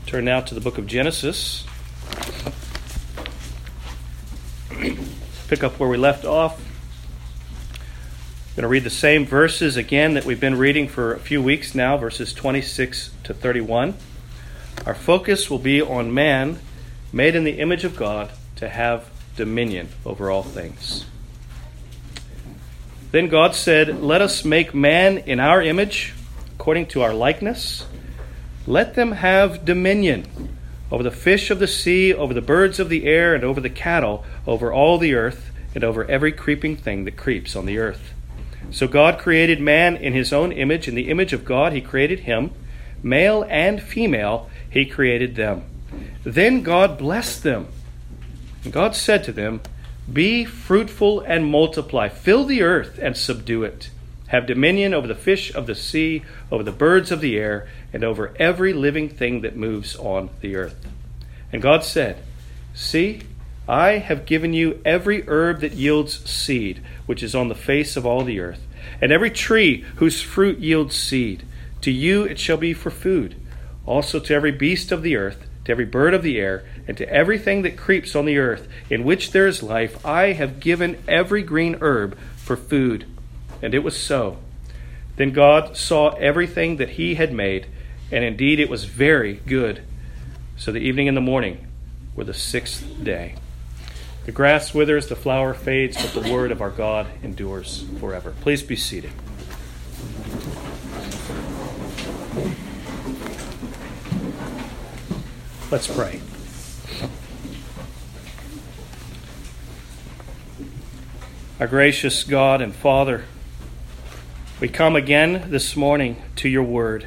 Turn now to the book of Genesis. Pick up where we left off. I'm going to read the same verses again that we've been reading for a few weeks now, verses 26 to 31. Our focus will be on man, made in the image of God, to have dominion over all things. Then God said, "Let us make man in our image, according to our likeness. Let them have dominion over the fish of the sea, over the birds of the air, and over the cattle, over all the earth, and over every creeping thing that creeps on the earth." So God created man in his own image. In the image of God he created him. Male and female he created them. Then God blessed them. And God said to them, "Be fruitful and multiply. Fill the earth and subdue it. Have dominion over the fish of the sea, over the birds of the air, and over every living thing that moves on the earth." And God said, "See, I have given you every herb that yields seed, which is on the face of all the earth, and every tree whose fruit yields seed. To you it shall be for food. Also to every beast of the earth, to every bird of the air, and to everything that creeps on the earth, in which there is life, I have given every green herb for food." And it was so. Then God saw everything that he had made, and indeed it was very good. So the evening and the morning were the sixth day. The grass withers, the flower fades, but the word of our God endures forever. Please be seated. Let's pray. Our gracious God and Father, we come again this morning to your word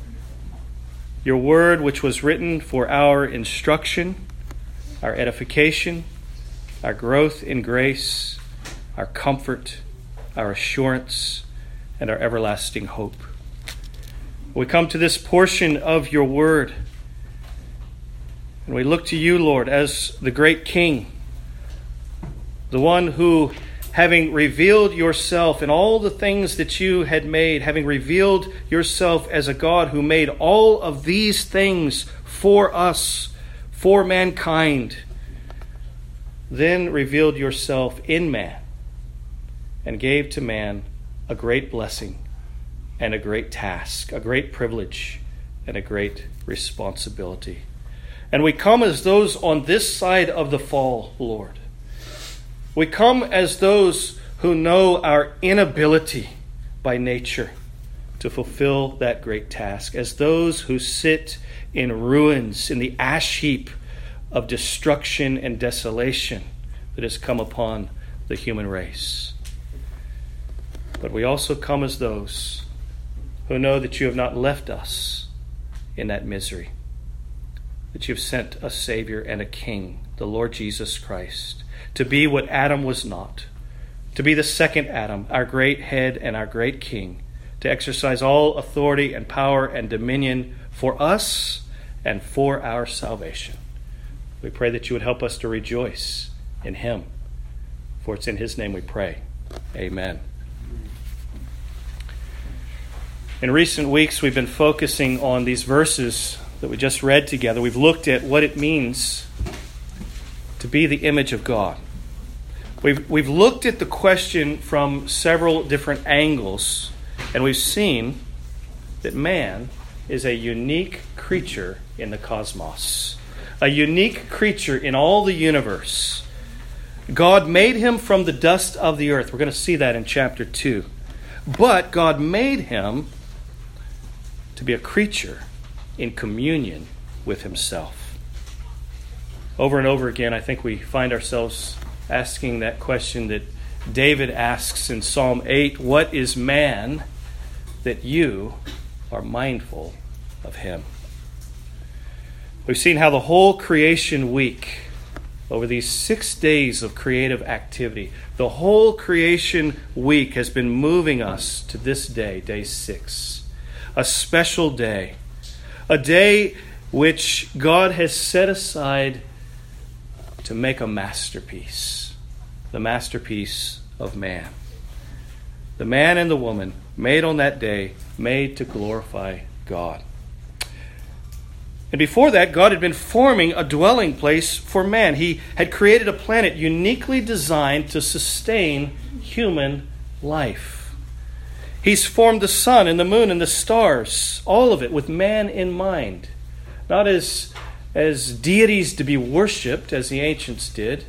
which was written for our instruction, our edification, our growth in grace, our comfort, our assurance, and our everlasting hope. We come to this portion of your word, and we look to you, Lord, as the great King, the one who, having revealed yourself in all the things that you had made, having revealed yourself as a God who made all of these things for us, for mankind, then revealed yourself in man and gave to man a great blessing and a great task, a great privilege and a great responsibility. And we come as those on this side of the fall, Lord. We come as those who know our inability by nature to fulfill that great task, as those who sit in ruins, in the ash heap of destruction and desolation that has come upon the human race. But we also come as those who know that you have not left us in that misery, that you have sent a Savior and a King, the Lord Jesus Christ, to be what Adam was not, to be the second Adam, our great head and our great King, to exercise all authority and power and dominion for us and for our salvation. We pray that you would help us to rejoice in him, for it's in his name we pray. Amen. In recent weeks, we've been focusing on these verses that we just read together. We've looked at what it means to be the image of God. We've looked at the question from several different angles, and we've seen that man is a unique creature in the cosmos, a unique creature in all the universe. God made him from the dust of the earth. We're going to see that in chapter 2. But God made him to be a creature in communion with himself. Over and over again, I think we find ourselves asking that question that David asks in Psalm 8, "What is man that you are mindful of him?" We've seen how the whole creation week, over these 6 days of creative activity, the whole creation week has been moving us to this day, day 6, a special day, a day which God has set aside to make a masterpiece, the masterpiece of man. The man and the woman made on that day, made to glorify God. And before that, God had been forming a dwelling place for man. He had created a planet uniquely designed to sustain human life. He's formed the sun and the moon and the stars, all of it with man in mind. Not as deities to be worshipped, as the ancients did,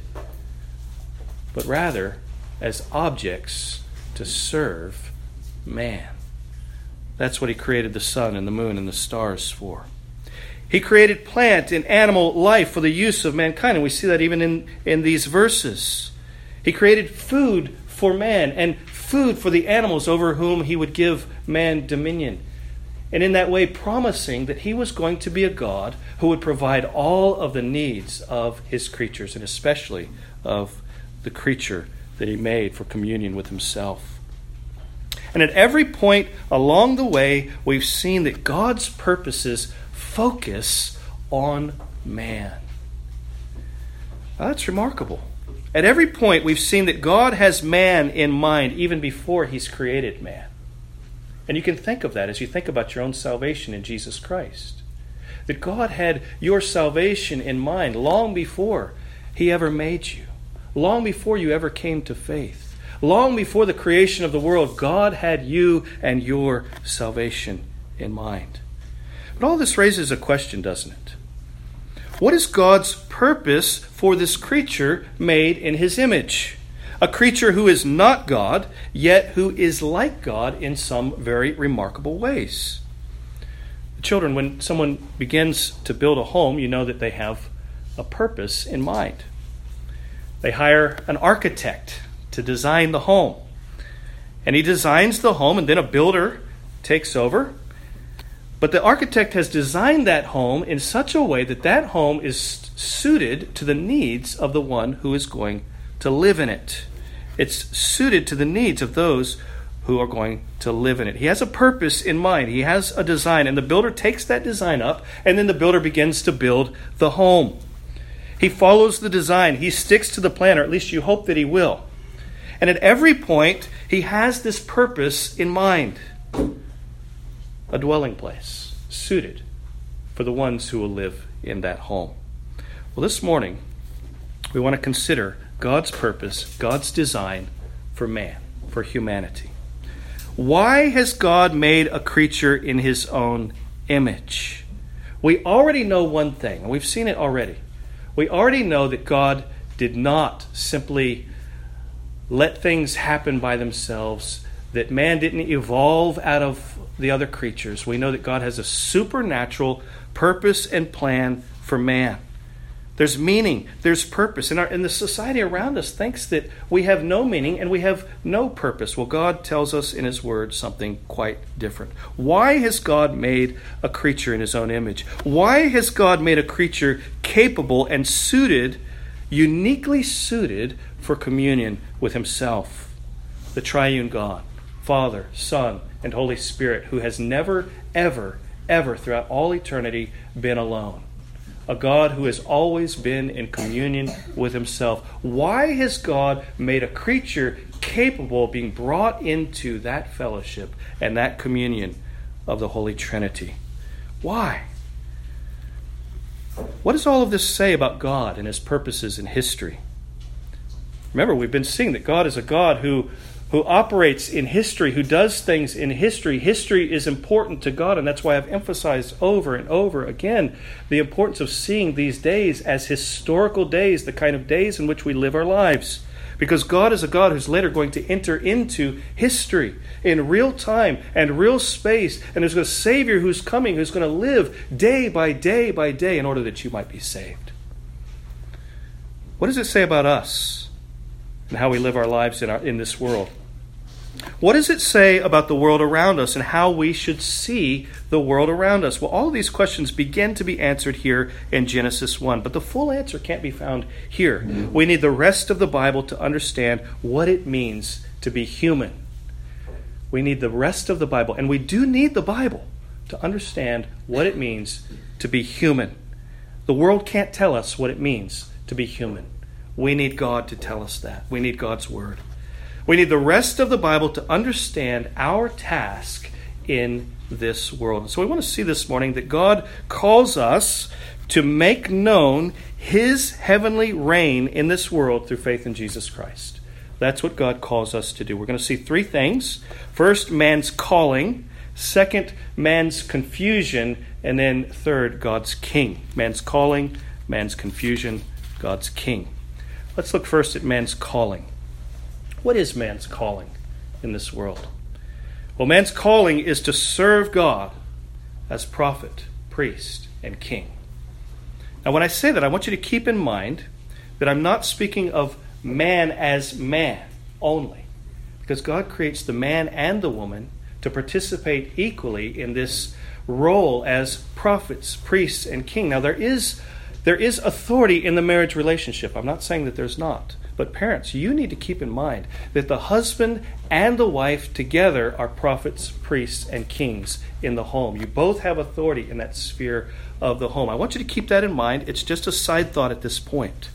but rather as objects to serve man. That's what he created the sun and the moon and the stars for. He created plant and animal life for the use of mankind, and we see that even in these verses. He created food for man and food for the animals over whom he would give man dominion. And in that way promising that he was going to be a God who would provide all of the needs of his creatures, and especially of the creature that he made for communion with himself. And at every point along the way, we've seen that God's purposes focus on man. Now, that's remarkable. At every point, we've seen that God has man in mind even before he's created man. And you can think of that as you think about your own salvation in Jesus Christ. That God had your salvation in mind long before he ever made you. Long before you ever came to faith. Long before the creation of the world, God had you and your salvation in mind. But all this raises a question, doesn't it? What is God's purpose for this creature made in his image? A creature who is not God, yet who is like God in some very remarkable ways. Children, when someone begins to build a home, you know that they have a purpose in mind. They hire an architect to design the home. And he designs the home, and then a builder takes over. But the architect has designed that home in such a way that that home is suited to the needs of the one who is going to live in it. It's suited to the needs of those who are going to live in it. He has a purpose in mind. He has a design, and the builder takes that design up, and then the builder begins to build the home. He follows the design. He sticks to the plan, or at least you hope that he will. And at every point, he has this purpose in mind. A dwelling place suited for the ones who will live in that home. Well, this morning, we want to consider God's purpose, God's design for man, for humanity. Why has God made a creature in his own image? We already know one thing, and we've seen it already. We already know that God did not simply let things happen by themselves, that man didn't evolve out of the other creatures. We know that God has a supernatural purpose and plan for man. There's meaning, there's purpose. And the society around us thinks that we have no meaning and we have no purpose. Well, God tells us in his word something quite different. Why has God made a creature in his own image? Why has God made a creature capable and suited, uniquely suited for communion with himself? The triune God, Father, Son, and Holy Spirit, who has never, ever, ever throughout all eternity been alone. A God who has always been in communion with himself. Why has God made a creature capable of being brought into that fellowship and that communion of the Holy Trinity? Why? What does all of this say about God and his purposes in history? Remember, we've been seeing that God is a God who operates in history, who does things in history. History is important to God, and that's why I've emphasized over and over again the importance of seeing these days as historical days, the kind of days in which we live our lives. Because God is a God who's later going to enter into history in real time and real space, and there's a Savior who's coming, who's going to live day by day by day in order that you might be saved. What does it say about us and how we live our lives in this world? What does it say about the world around us and how we should see the world around us? Well, all of these questions begin to be answered here in Genesis 1, but the full answer can't be found here. We need the rest of the Bible to understand what it means to be human. We need the rest of the Bible, and we do need the Bible to understand what it means to be human. The world can't tell us what it means to be human. We need God to tell us that. We need God's Word. We need the rest of the Bible to understand our task in this world. And so we want to see this morning that God calls us to make known his heavenly reign in this world through faith in Jesus Christ. That's what God calls us to do. We're going to see three things. First, man's calling. Second, man's confusion. And then third, God's king. Man's calling, man's confusion, God's king. Let's look first at man's calling. What is man's calling in this world? Well, man's calling is to serve God as prophet, priest, and king. Now, when I say that, I want you to keep in mind that I'm not speaking of man as man only, because God creates the man and the woman to participate equally in this role as prophets, priests, and king. Now, there is authority in the marriage relationship. I'm not saying that there's not. But parents, you need to keep in mind that the husband and the wife together are prophets, priests, and kings in the home. You both have authority in that sphere of the home. I want you to keep that in mind. It's just a side thought at this point.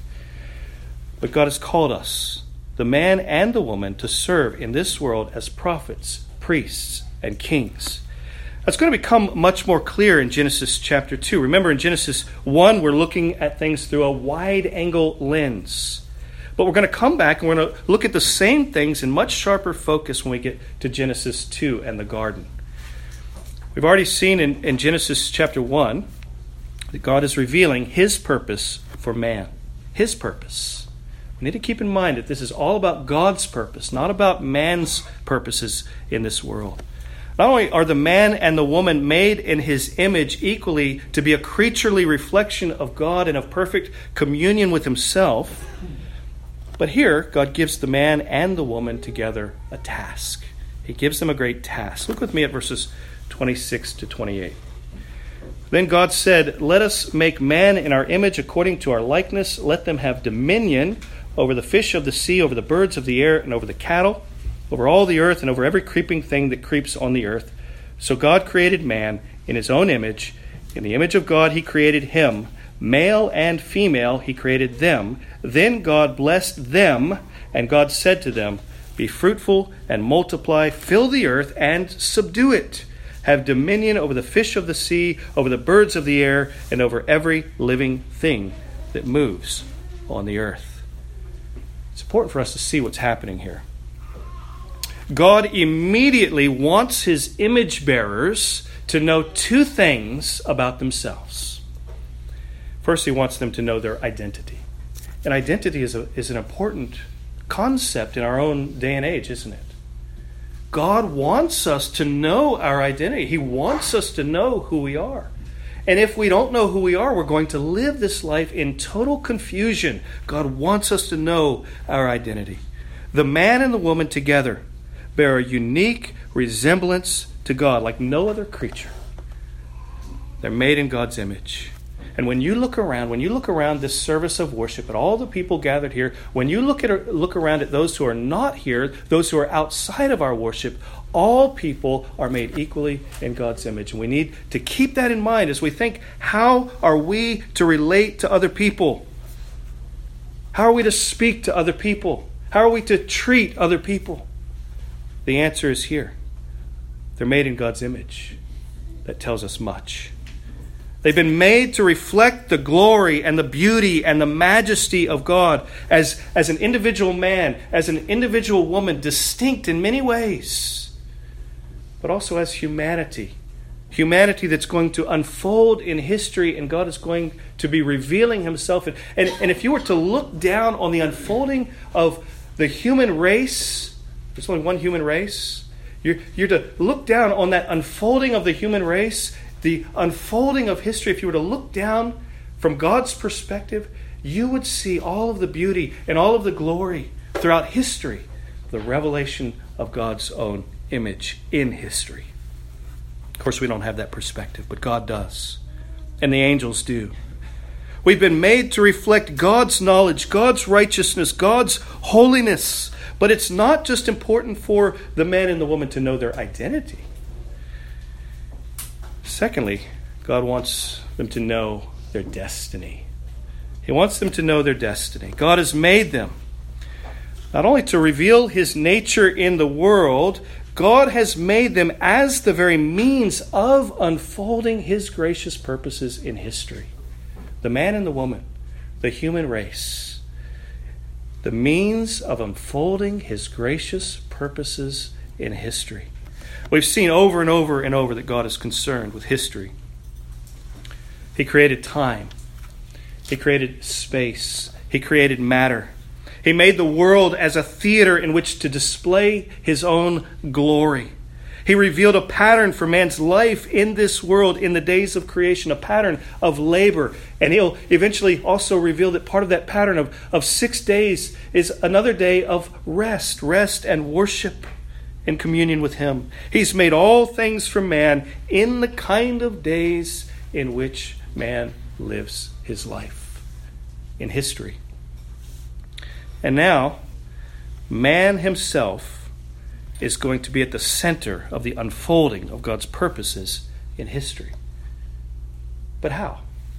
But God has called us, the man and the woman, to serve in this world as prophets, priests, and kings. That's going to become much more clear in Genesis chapter 2. Remember, in Genesis 1, we're looking at things through a wide-angle lens. But we're going to come back and we're going to look at the same things in much sharper focus when we get to Genesis 2 and the garden. We've already seen in Genesis chapter 1 that God is revealing his purpose for man. His purpose. We need to keep in mind that this is all about God's purpose, not about man's purposes in this world. Not only are the man and the woman made in his image equally to be a creaturely reflection of God and of perfect communion with himself, but here God gives the man and the woman together a task. He gives them a great task. Look with me at verses 26 to 28. Then God said, "Let us make man in our image according to our likeness. Let them have dominion over the fish of the sea, over the birds of the air, and over the cattle, over all the earth, and over every creeping thing that creeps on the earth." So God created man in his own image. In the image of God he created him. Male and female he created them. Then God blessed them, and God said to them, "Be fruitful and multiply, fill the earth and subdue it. Have dominion over the fish of the sea, over the birds of the air, and over every living thing that moves on the earth." It's important for us to see what's happening here. God immediately wants his image bearers to know two things about themselves. First, he wants them to know their identity. And identity is an important concept in our own day and age, isn't it? God wants us to know our identity. He wants us to know who we are. And if we don't know who we are, we're going to live this life in total confusion. God wants us to know our identity. The man and the woman together bear a unique resemblance to God like no other creature. They're made in God's image. And when you look around this service of worship at all the people gathered here, when you look around at those who are not here, those who are outside of our worship, all people are made equally in God's image. And we need to keep that in mind as we think, how are we to relate to other people? How are we to speak to other people? How are we to treat other people? The answer is here. They're made in God's image. That tells us much. They've been made to reflect the glory and the beauty and the majesty of God as an individual man, as an individual woman, distinct in many ways, but also as humanity. Humanity that's going to unfold in history, and God is going to be revealing himself. And if you were to look down on the unfolding of the human race, there's only one human race, you're to look down on that unfolding of the human race, the unfolding of history. If you were to look down from God's perspective, you would see all of the beauty and all of the glory throughout history, the revelation of God's own image in history. Of course, we don't have that perspective, but God does, and the angels do. We've been made to reflect God's knowledge, God's righteousness, God's holiness. But it's not just important for the man and the woman to know their identity. Secondly, God wants them to know their destiny. He wants them to know their destiny. God has made them not only to reveal his nature in the world, God has made them as the very means of unfolding his gracious purposes in history. The man and the woman, the human race, the means of unfolding his gracious purposes in history. We've seen over and over and over that God is concerned with history. He created time. He created space. He created matter. He made the world as a theater in which to display his own glory. He revealed a pattern for man's life in this world in the days of creation, a pattern of labor. And he'll eventually also reveal that part of that pattern of 6 days is another day of rest and worship and communion with him. He's made all things for man in the kind of days in which man lives his life, in history. And now, man himself is going to be at the center of the unfolding of God's purposes in history. But how?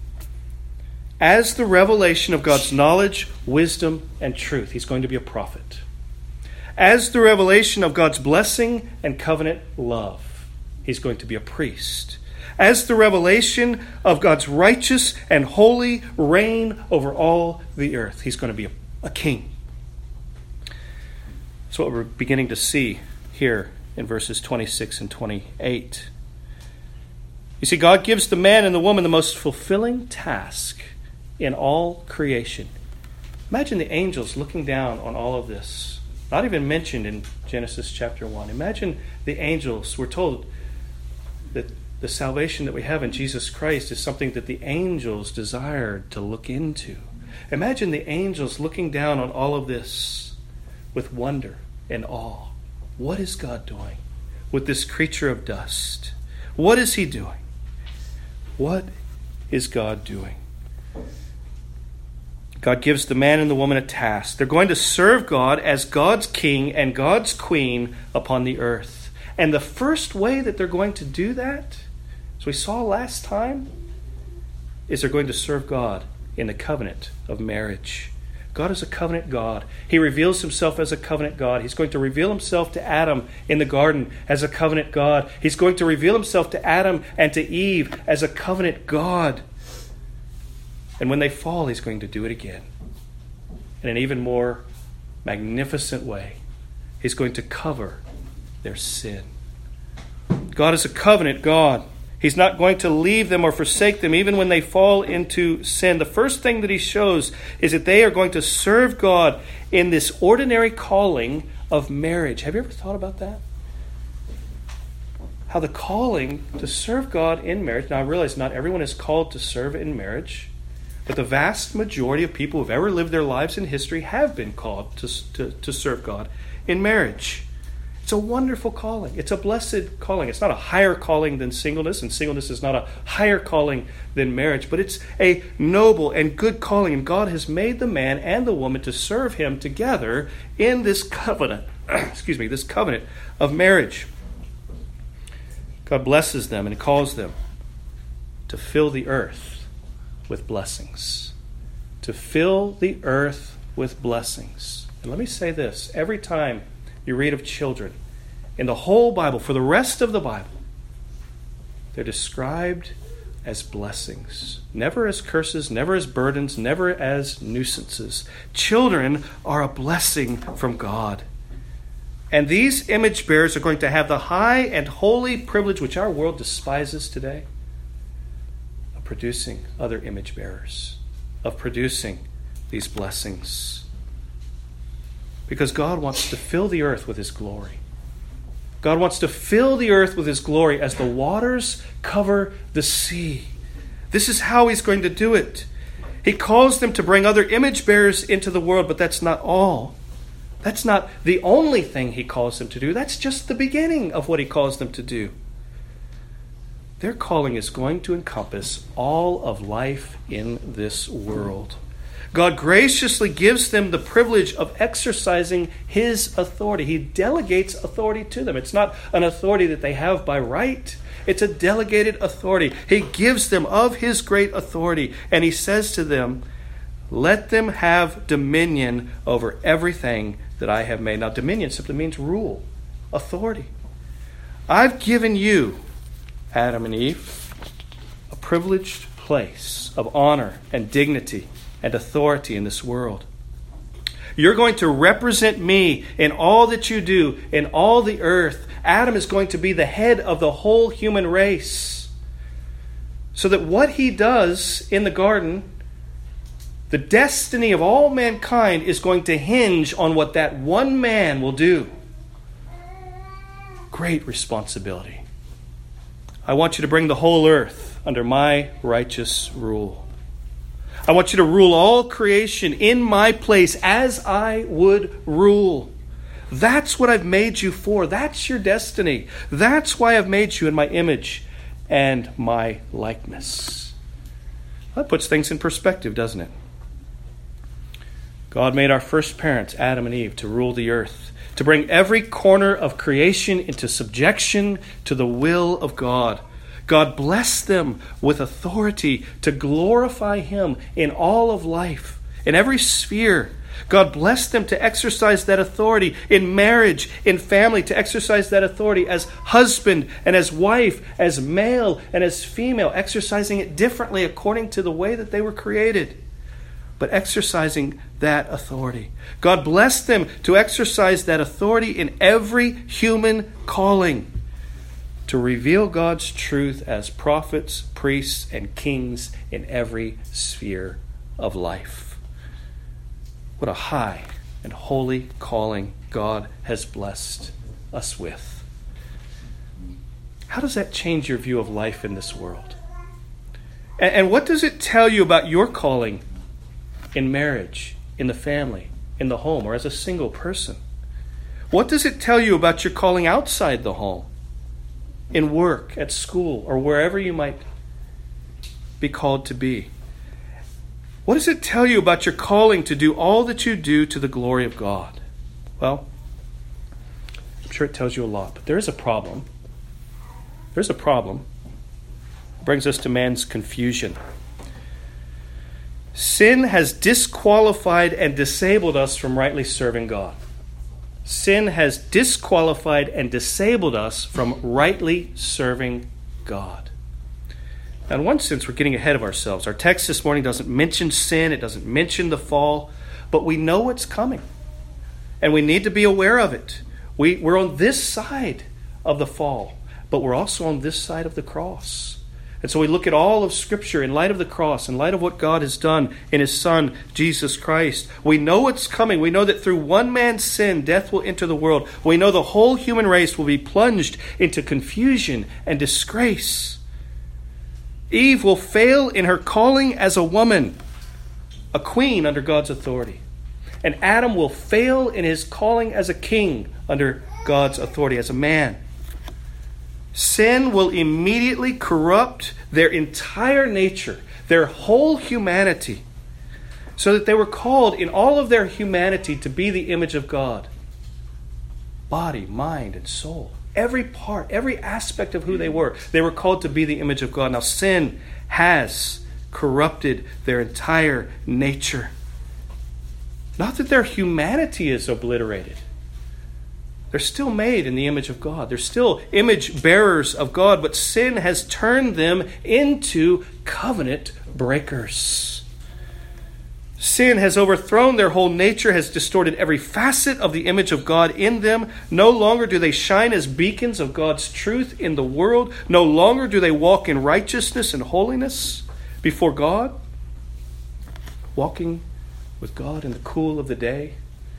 As the revelation of God's knowledge, wisdom, and truth. He's going to be a prophet. As the revelation of God's blessing and covenant love. He's going to be a priest. As the revelation of God's righteous and holy reign over all the earth. He's going to be a king. That's what we're beginning to see here in verses 26 and 28. You see, God gives the man and the woman the most fulfilling task in all creation. Imagine the angels looking down on all of this. Not even mentioned in Genesis chapter 1. Imagine the angels. We're told that the salvation that we have in Jesus Christ is something that the angels desired to look into. Imagine the angels looking down on all of this with wonder and awe. What is God doing with this creature of dust? What is he doing? What is God doing? God gives the man and the woman a task. They're going to serve God as God's king and God's queen upon the earth. And the first way that they're going to do that, as we saw last time, is they're going to serve God in the covenant of marriage. God is a covenant God. He reveals himself as a covenant God. He's going to reveal himself to Adam in the garden as a covenant God. He's going to reveal himself to Adam and to Eve as a covenant God. And when they fall, he's going to do it again in an even more magnificent way. He's going to cover their sin. God is a covenant God. He's not going to leave them or forsake them even when they fall into sin. The first thing that he shows is that they are going to serve God in this ordinary calling of marriage. Have you ever thought about that? How the calling to serve God in marriage. Now I realize not everyone is called to serve in marriage, but the vast majority of people who have ever lived their lives in history have been called to serve God in marriage. It's a wonderful calling. It's a blessed calling. It's not a higher calling than singleness, and singleness is not a higher calling than marriage, but it's a noble and good calling, and God has made the man and the woman to serve him together in this covenant, this covenant of marriage. God blesses them and calls them to fill the earth with blessings. To fill the earth with blessings. And let me say this, every time you read of children in the whole Bible, for the rest of the Bible, they're described as blessings. Never as curses, never as burdens, never as nuisances. Children are a blessing from God. And these image bearers are going to have the high and holy privilege, which our world despises today, of producing other image bearers, of producing these blessings. Because God wants to fill the earth with his glory. God wants to fill the earth with his glory as the waters cover the sea. This is how he's going to do it. He calls them to bring other image bearers into the world, but that's not all. That's not the only thing he calls them to do. That's just the beginning of what he calls them to do. Their calling is going to encompass all of life in this world. God graciously gives them the privilege of exercising his authority. He delegates authority to them. It's not an authority that they have by right. It's a delegated authority. He gives them of his great authority, and he says to them, let them have dominion over everything that I have made. Now, dominion simply means rule, authority. I've given you, Adam and Eve, a privileged place of honor and dignity and authority in this world. You're going to represent me in all that you do, in all the earth. Adam is going to be the head of the whole human race. So that what he does in the garden, the destiny of all mankind is going to hinge on what that one man will do. Great responsibility. I want you to bring the whole earth under my righteous rule. I want you to rule all creation in my place as I would rule. That's what I've made you for. That's your destiny. That's why I've made you in my image and my likeness. That puts things in perspective, doesn't it? God made our first parents, Adam and Eve, to rule the earth, to bring every corner of creation into subjection to the will of God. God blessed them with authority to glorify Him in all of life, in every sphere. God blessed them to exercise that authority in marriage, in family, to exercise that authority as husband and as wife, as male and as female, exercising it differently according to the way that they were created, but exercising that authority. God blessed them to exercise that authority in every human calling, to reveal God's truth as prophets, priests, and kings in every sphere of life. What a high and holy calling God has blessed us with. How does that change your view of life in this world? And what does it tell you about your calling in marriage, in the family, in the home, or as a single person? What does it tell you about your calling outside the home, in work, at school, or wherever you might be called to be? What does it tell you about your calling to do all that you do to the glory of God? Well, I'm sure it tells you a lot, but there is a problem. There's a problem. It brings us to man's confusion. Sin has disqualified and disabled us from rightly serving God. Sin has disqualified and disabled us from rightly serving God. Now, in one sense, we're getting ahead of ourselves. Our text this morning doesn't mention sin. It doesn't mention the fall. But we know what's coming. And we need to be aware of it. We're on this side of the fall. But we're also on this side of the cross. And so we look at all of Scripture in light of the cross, in light of what God has done in His Son, Jesus Christ. We know what's coming. We know that through one man's sin, death will enter the world. We know the whole human race will be plunged into confusion and disgrace. Eve will fail in her calling as a woman, a queen under God's authority. And Adam will fail in his calling as a king under God's authority, as a man. Sin will immediately corrupt their entire nature, their whole humanity, so that they were called in all of their humanity to be the image of God. Body, mind, and soul. Every part, every aspect of who they were called to be the image of God. Now, sin has corrupted their entire nature. Not that their humanity is obliterated. They're still made in the image of God. They're still image bearers of God, but sin has turned them into covenant breakers. Sin has overthrown their whole nature, has distorted every facet of the image of God in them. No longer do they shine as beacons of God's truth in the world. No longer do they walk in righteousness and holiness before God, walking with God in the cool of the day.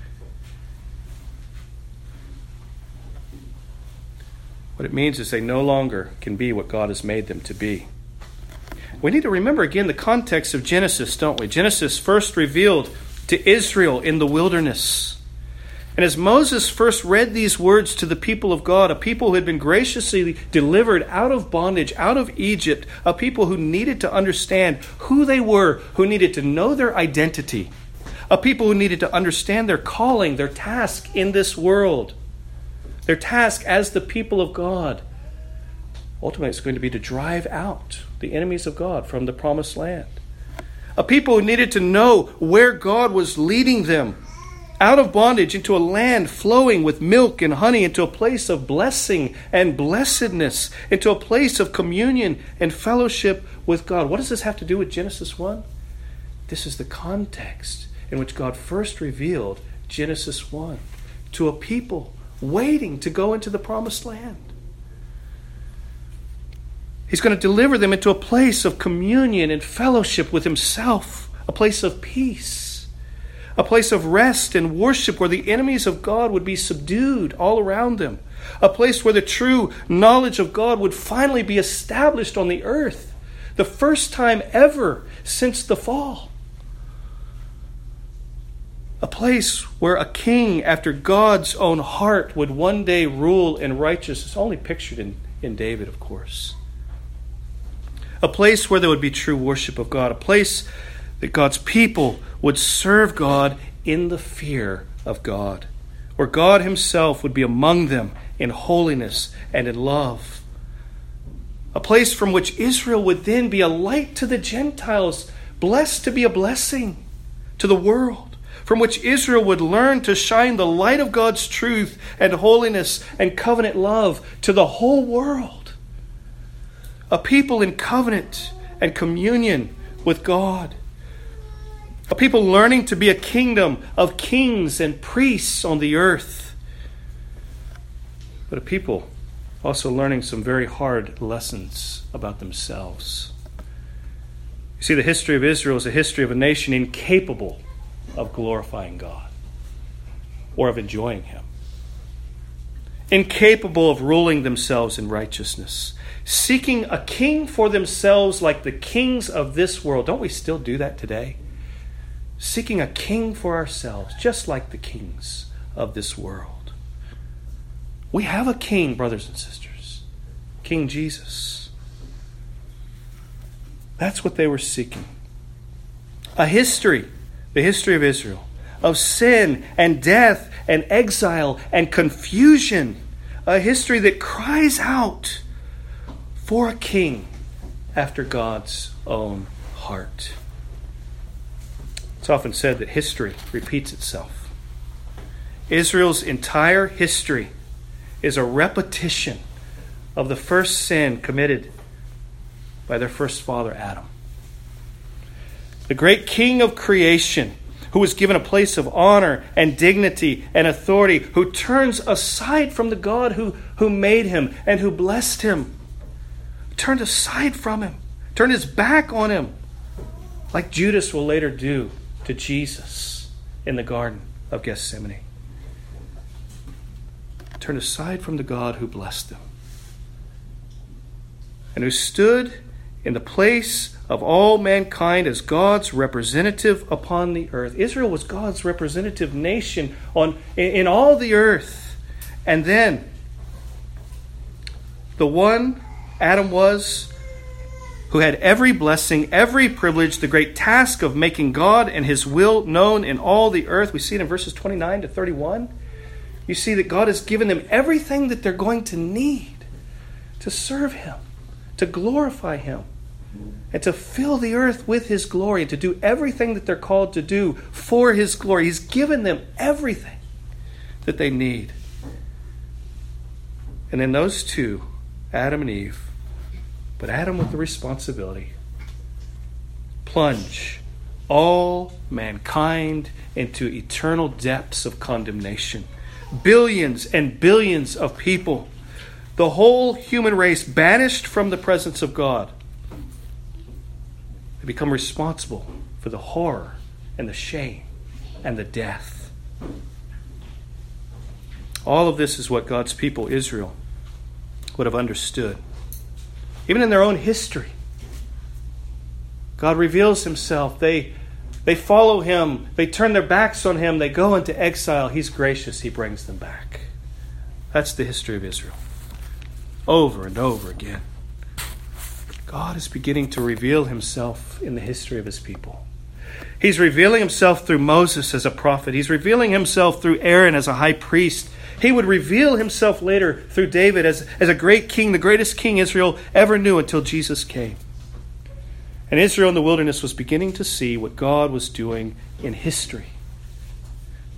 What it means is they no longer can be what God has made them to be. We need to remember again the context of Genesis, don't we? Genesis first revealed to Israel in the wilderness. And as Moses first read these words to the people of God, a people who had been graciously delivered out of bondage, out of Egypt, a people who needed to understand who they were, who needed to know their identity, a people who needed to understand their calling, their task in this world, their task as the people of God. Ultimately, it's going to be to drive out the enemies of God from the promised land. A people who needed to know where God was leading them out of bondage into a land flowing with milk and honey, into a place of blessing and blessedness, into a place of communion and fellowship with God. What does this have to do with Genesis 1? This is the context in which God first revealed Genesis 1 to a people waiting to go into the promised land. He's going to deliver them into a place of communion and fellowship with himself, a place of peace, a place of rest and worship where the enemies of God would be subdued all around them, a place where the true knowledge of God would finally be established on the earth, the first time ever since the fall. A place where a king after God's own heart would one day rule in righteousness, only pictured in David, of course. A place where there would be true worship of God, a place that God's people would serve God in the fear of God, where God himself would be among them in holiness and in love. A place from which Israel would then be a light to the Gentiles, blessed to be a blessing to the world, from which Israel would learn to shine the light of God's truth and holiness and covenant love to the whole world. A people in covenant and communion with God. A people learning to be a kingdom of kings and priests on the earth. But a people also learning some very hard lessons about themselves. You see, the history of Israel is a history of a nation incapable of glorifying God or of enjoying him. Incapable of ruling themselves in righteousness. Seeking a king for themselves like the kings of this world. Don't we still do that today? Seeking a king for ourselves, just like the kings of this world. We have a king, brothers and sisters. King Jesus. That's what they were seeking. A history, the history of Israel, of sin and death and exile and confusion. A history that cries out for a king after God's own heart. It's often said that history repeats itself. Israel's entire history is a repetition of the first sin committed by their first father, Adam. The great king of creation, who was given a place of honor and dignity and authority, who turns aside from the God who made him and who blessed him, turned aside from him, turned his back on him, like Judas will later do to Jesus in the Garden of Gethsemane. Turned aside from the God who blessed them, and who stood in the place of all mankind as God's representative upon the earth. Israel was God's representative nation in all the earth. And then the one Adam was, who had every blessing, every privilege, the great task of making God and his will known in all the earth. We see it in verses 29 to 31. You see that God has given them everything that they're going to need to serve him, to glorify him, and to fill the earth with his glory, and to do everything that they're called to do for his glory. He's given them everything that they need. And then those two, Adam and Eve, but Adam with the responsibility, plunge all mankind into eternal depths of condemnation. Billions and billions of people, the whole human race banished from the presence of God. They become responsible for the horror and the shame and the death. All of this is what God's people, Israel, would have understood. Even in their own history, God reveals himself. They follow him. They turn their backs on him. They go into exile. He's gracious. He brings them back. That's the history of Israel. Over and over again. God is beginning to reveal himself in the history of his people. He's revealing himself through Moses as a prophet. He's revealing himself through Aaron as a high priest. He would reveal himself later through David as a great king, the greatest king Israel ever knew until Jesus came. And Israel in the wilderness was beginning to see what God was doing in history.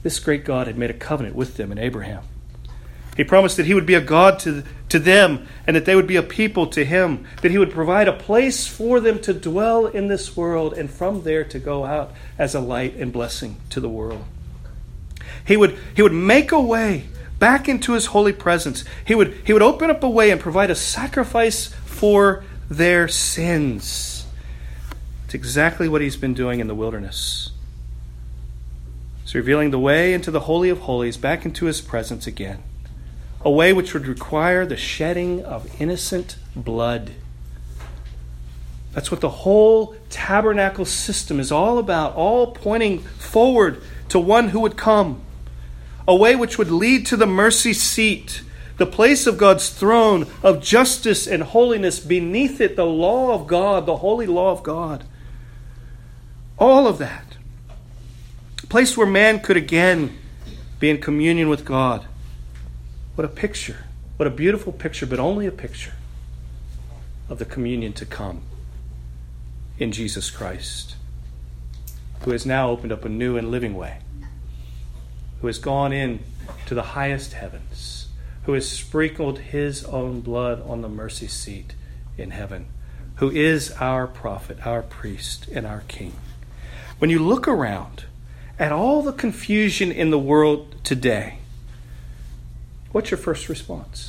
this great God had made a covenant with them in Abraham. He promised that he would be a God to them and that they would be a people to him, that he would provide a place for them to dwell in this world and from there to go out as a light and blessing to the world. He would make a way back into his holy presence. He would open up a way and provide a sacrifice for their sins. It's exactly what he's been doing in the wilderness. He's revealing the way into the Holy of Holies, back into his presence again. A way which would require the shedding of innocent blood. That's what the whole tabernacle system is all about, all pointing forward to one who would come. A way which would lead to the mercy seat, the place of God's throne of justice and holiness, beneath it the law of God, the holy law of God. All of that. A place where man could again be in communion with God. What a picture. What a beautiful picture, but only a picture of the communion to come in Jesus Christ, who has now opened up a new and living way, who has gone in to the highest heavens, who has sprinkled his own blood on the mercy seat in heaven, who is our prophet, our priest, and our king. When you look around at all the confusion in the world today, what's your first response?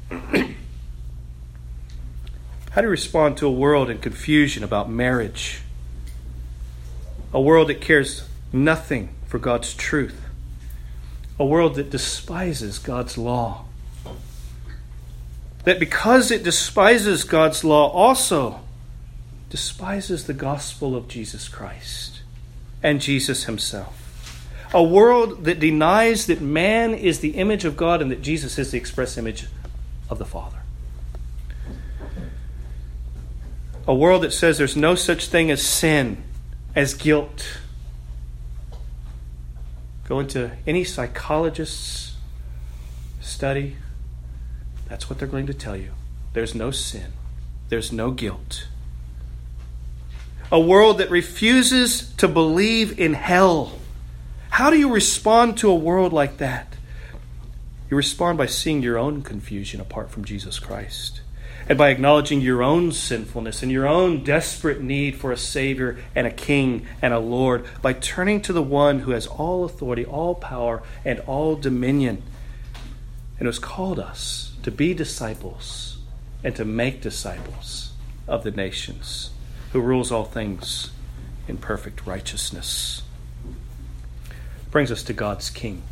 How do you respond to a world in confusion about marriage? A world that cares nothing for God's truth. A world that despises God's law. That because it despises God's law, also despises the gospel of Jesus Christ and Jesus himself. A world that denies that man is the image of God and that Jesus is the express image of the Father. A world that says there's no such thing as sin, as guilt. Go into any psychologist's study, that's what they're going to tell you. There's no sin. There's no guilt. A world that refuses to believe in hell. How do you respond to a world like that? You respond by seeing your own confusion apart from Jesus Christ, and by acknowledging your own sinfulness and your own desperate need for a Savior and a King and a Lord, by turning to the one who has all authority, all power, and all dominion, and has called us to be disciples and to make disciples of the nations, who rules all things in perfect righteousness. Brings us to God's King.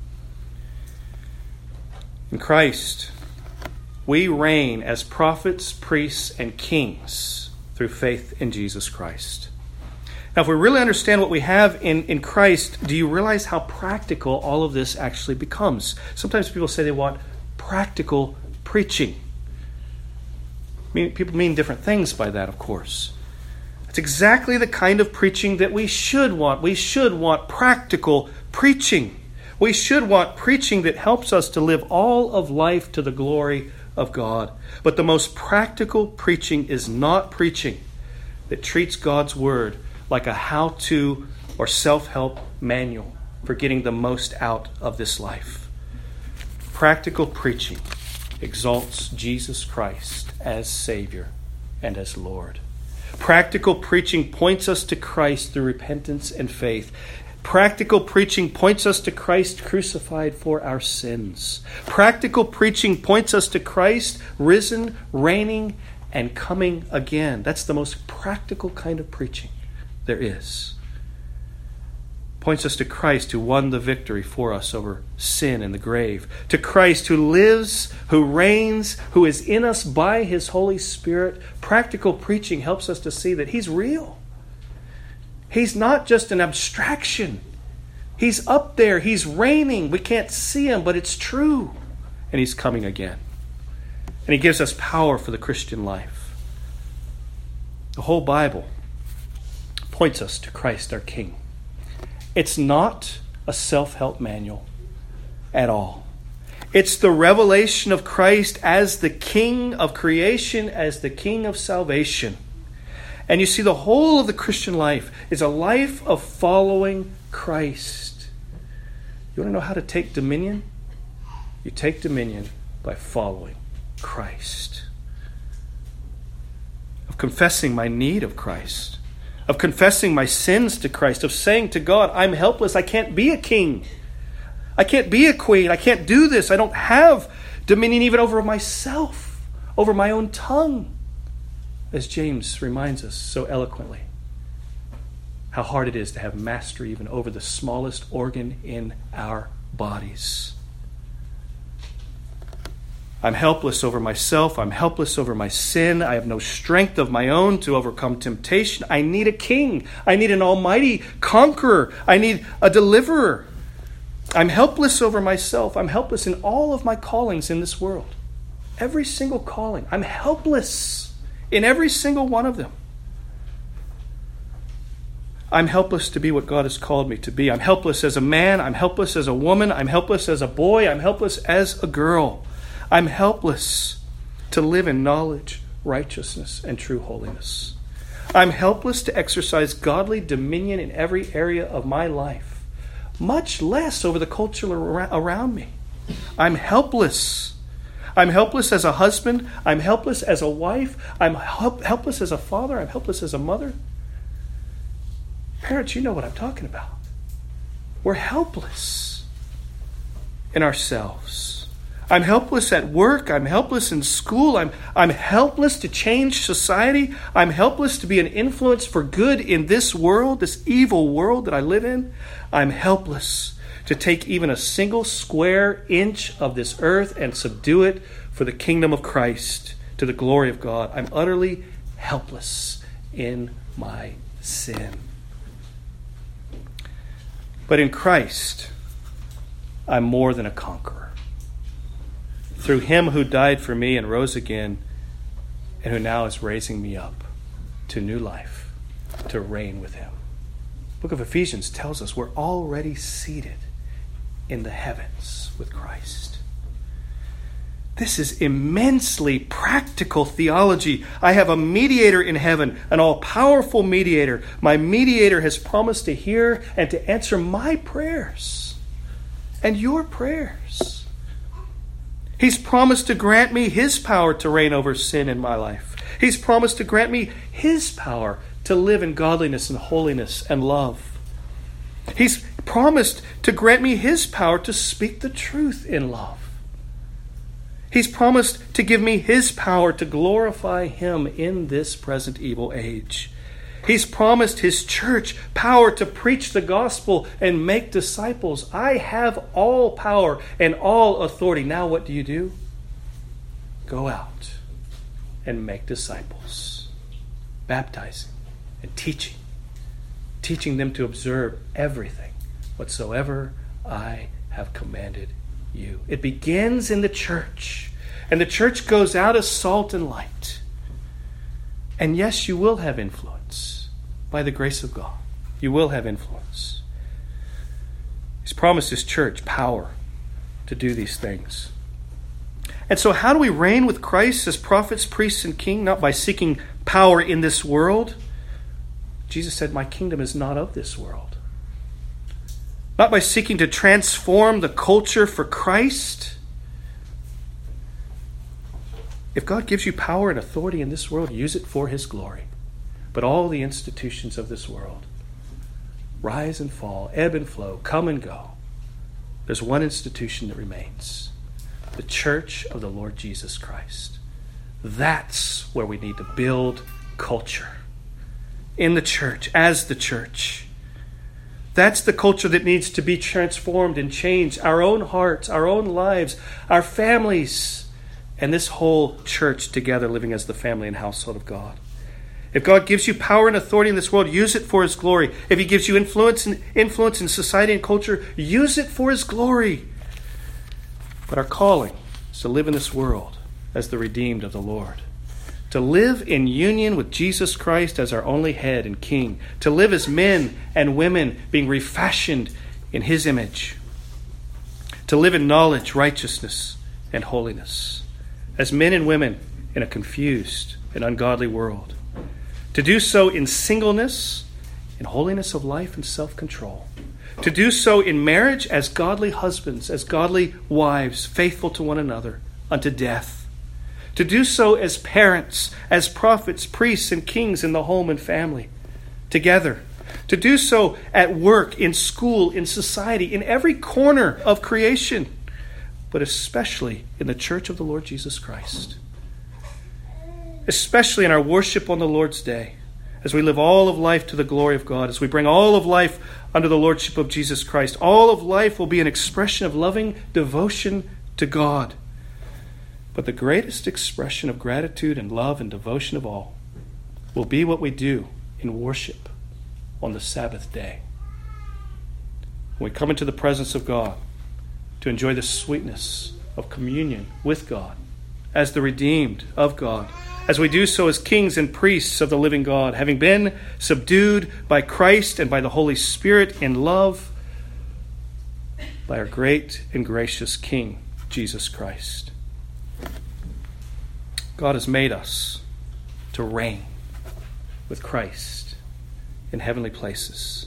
In Christ, we reign as prophets, priests, and kings through faith in Jesus Christ. Now, if we really understand what we have in Christ, do you realize how practical all of this actually becomes? Sometimes people say they want practical preaching. People mean different things by that, of course. It's exactly the kind of preaching that we should want. We should want practical preaching. We should want preaching that helps us to live all of life to the glory of God. But the most practical preaching is not preaching that treats God's word like a how-to or self-help manual for getting the most out of this life. Practical preaching exalts Jesus Christ as Savior and as Lord. Practical preaching points us to Christ through repentance and faith. Practical preaching points us to Christ crucified for our sins. Practical preaching points us to Christ risen, reigning, and coming again. That's the most practical kind of preaching there is. Points us to Christ who won the victory for us over sin and the grave. To Christ who lives, who reigns, who is in us by his Holy Spirit. Practical preaching helps us to see that he's real. He's not just an abstraction. He's up there. He's reigning. We can't see him, but it's true. And he's coming again. And he gives us power for the Christian life. The whole Bible points us to Christ our King. It's not a self-help manual at all. It's the revelation of Christ as the King of creation, as the King of salvation. And you see, the whole of the Christian life is a life of following Christ. You want to know how to take dominion? You take dominion by following Christ. Of confessing my need of Christ. Of confessing my sins to Christ. Of saying to God, I'm helpless. I can't be a king. I can't be a queen. I can't do this. I don't have dominion even over myself, over my own tongue. As James reminds us so eloquently, how hard it is to have mastery even over the smallest organ in our bodies. I'm helpless over myself. I'm helpless over my sin. I have no strength of my own to overcome temptation. I need a king. I need an almighty conqueror. I need a deliverer. I'm helpless over myself. I'm helpless in all of my callings in this world. Every single calling. I'm helpless in every single one of them. I'm helpless to be what God has called me to be. I'm helpless as a man. I'm helpless as a woman. I'm helpless as a boy. I'm helpless as a girl. I'm helpless to live in knowledge, righteousness, and true holiness. I'm helpless to exercise godly dominion in every area of my life, much less over the culture around me. I'm helpless. I'm helpless as a husband. I'm helpless as a wife. I'm helpless as a father. I'm helpless as a mother. Parents, you know what I'm talking about. We're helpless in ourselves. I'm helpless at work. I'm helpless in school. I'm helpless to change society. I'm helpless to be an influence for good in this world, this evil world that I live in. I'm helpless to take even a single square inch of this earth and subdue it for the kingdom of Christ, to the glory of God. I'm utterly helpless in my sin. But in Christ, I'm more than a conqueror. Through him who died for me and rose again, and who now is raising me up to new life, to reign with him. The book of Ephesians tells us we're already seated in the heavens with Christ. This is immensely practical theology. I have a mediator in heaven, an all-powerful mediator. My mediator has promised to hear and to answer my prayers and your prayers. He's promised to grant me his power to reign over sin in my life. He's promised to grant me his power to live in godliness and holiness and love. He's promised to grant me his power to speak the truth in love. He's promised to give me his power to glorify him in this present evil age. He's promised his church power to preach the gospel and make disciples. I have all power and all authority. Now what do? Go out and make disciples, baptizing and teaching them to observe everything whatsoever I have commanded you. It begins in the church, and the church goes out as salt and light. And yes, you will have influence. By the grace of God, you will have influence. He's promised his church power to do these things. And so how do we reign with Christ as prophets, priests, and king? Not by seeking power in this world. Jesus said, my kingdom is not of this world. Not by seeking to transform the culture for Christ. If God gives you power and authority in this world, use it for his glory. But all the institutions of this world rise and fall, ebb and flow, come and go. There's one institution that remains: the church of the Lord Jesus Christ. That's where we need to build culture. In the church, as the church. That's the culture that needs to be transformed and changed. Our own hearts, our own lives, our families, and this whole church together living as the family and household of God. If God gives you power and authority in this world, use it for his glory. If he gives you influence in society and culture, use it for his glory. But our calling is to live in this world as the redeemed of the Lord. To live in union with Jesus Christ as our only head and king. To live as men and women being refashioned in his image. To live in knowledge, righteousness, and holiness. As men and women in a confused and ungodly world. To do so in singleness, in holiness of life and self-control. To do so in marriage as godly husbands, as godly wives, faithful to one another unto death. To do so as parents, as prophets, priests, and kings in the home and family, together. To do so at work, in school, in society, in every corner of creation, but especially in the church of the Lord Jesus Christ. Especially in our worship on the Lord's Day, as we live all of life to the glory of God, as we bring all of life under the lordship of Jesus Christ. All of life will be an expression of loving devotion to God. But the greatest expression of gratitude and love and devotion of all will be what we do in worship on the Sabbath day. When we come into the presence of God to enjoy the sweetness of communion with God as the redeemed of God, as we do so as kings and priests of the living God, having been subdued by Christ and by the Holy Spirit in love, by our great and gracious King, Jesus Christ. God has made us to reign with Christ in heavenly places.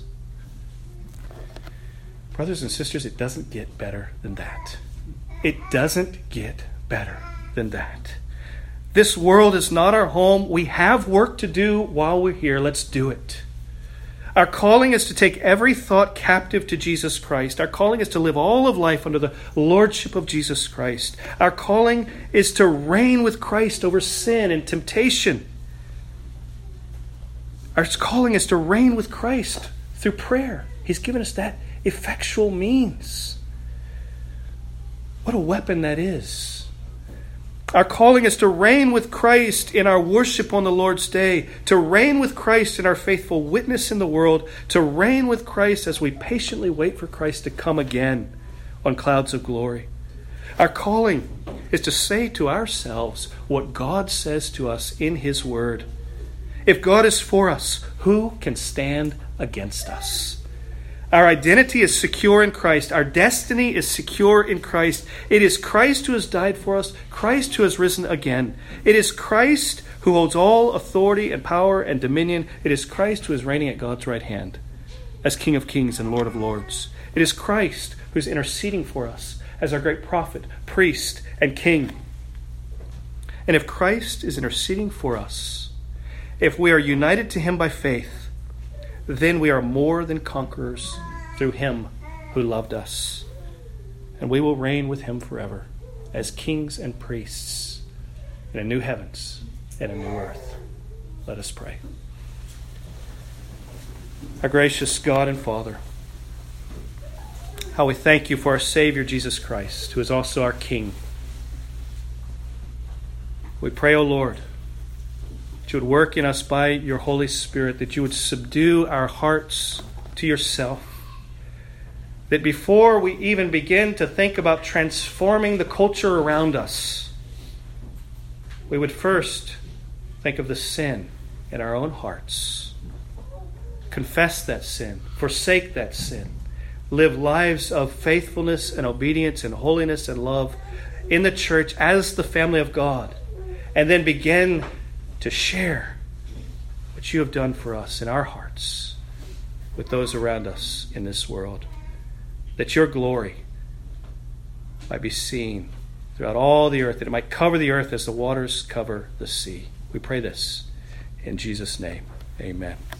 Brothers and sisters, it doesn't get better than that. It doesn't get better than that. This world is not our home. We have work to do while we're here. Let's do it. Our calling is to take every thought captive to Jesus Christ. Our calling is to live all of life under the lordship of Jesus Christ. Our calling is to reign with Christ over sin and temptation. Our calling is to reign with Christ through prayer. He's given us that effectual means. What a weapon that is. Our calling is to reign with Christ in our worship on the Lord's Day, to reign with Christ in our faithful witness in the world, to reign with Christ as we patiently wait for Christ to come again on clouds of glory. Our calling is to say to ourselves what God says to us in His Word. If God is for us, who can stand against us? Our identity is secure in Christ. Our destiny is secure in Christ. It is Christ who has died for us, Christ who has risen again. It is Christ who holds all authority and power and dominion. It is Christ who is reigning at God's right hand as King of kings and Lord of lords. It is Christ who is interceding for us as our great prophet, priest, and king. And if Christ is interceding for us, if we are united to Him by faith, then we are more than conquerors through Him who loved us. And we will reign with Him forever as kings and priests in a new heavens and a new earth. Let us pray. Our gracious God and Father, how we thank You for our Savior Jesus Christ, who is also our King. We pray, O Lord, that You would work in us by Your Holy Spirit, that You would subdue our hearts to Yourself, that before we even begin to think about transforming the culture around us, we would first think of the sin in our own hearts, confess that sin, forsake that sin, live lives of faithfulness and obedience and holiness and love in the church as the family of God, and then begin to share what You have done for us in our hearts with those around us in this world, that Your glory might be seen throughout all the earth, that it might cover the earth as the waters cover the sea. We pray this in Jesus' name. Amen.